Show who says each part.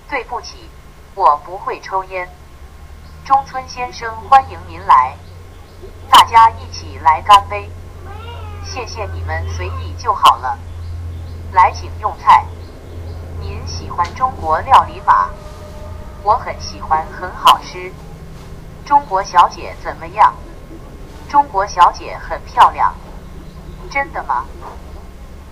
Speaker 1: 对不起，我不会抽烟。中村先生，欢迎您来，大家一起来干杯。谢谢你们，随意就好了。来，请用菜。您喜欢中国料理吗？我很喜欢，很好吃。中国小姐怎么样？中国小姐很漂亮。真的吗？